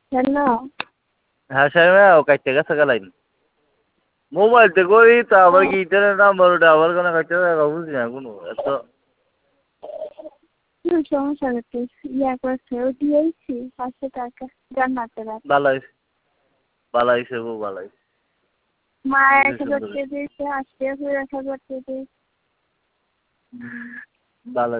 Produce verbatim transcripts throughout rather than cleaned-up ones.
Hello. হ্যাঁ sir কাটতে গেছে গেলাইন মোবাইল তে করি তা আবার কি ইন্টারনেট নাম্বার ওটা আবার কোনো কাটতে যাবে বুঝি না কোনো এত সমস্যা হচ্ছে ইয়া করছে ও দিয়েছি পাঁচশো টাকা জান্নাতে রাখ বালাই বালাই সেবো বালাই মা এক হাজার টাকা দিয়েছে আজকে ফের এক হাজার টাকা দিয়েছে বালাই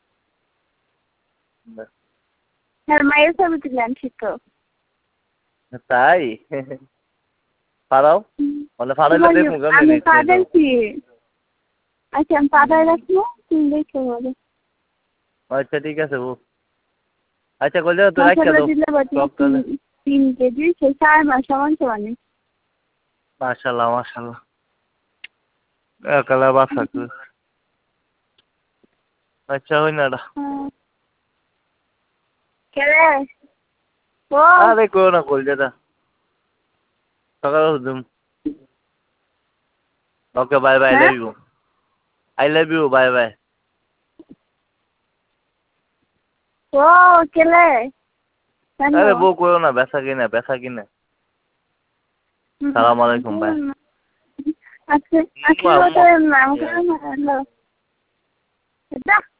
হ্যাঁ মায়ের ছবি তুললাম ঠিক তো তাই পারাও মানে ফারাইলে দেখুন কেমন আমি পাঠাইছি আচ্ছা আমি পাঠাই রাখবো তুমি দেখে বলো আচ্ছা ঠিক আছে ও আচ্ছা কইলে তো রাখা দাও তিন কেজি সে চার মাস সমান সমান মাশাআল্লাহ মাশাআল্লাহ কালা বাসা আচ্ছা হই না কেরে ও আরে কো না কইল দাদা সকালে উঠুম okay bye bye love you I love you bye bye ও কেলে আরে বউ কইও না বেসা কিনা বেসা কিনা সালাম আলাইকুম বাই আচ্ছা আচ্ছা নাম কেন হ্যালো এটা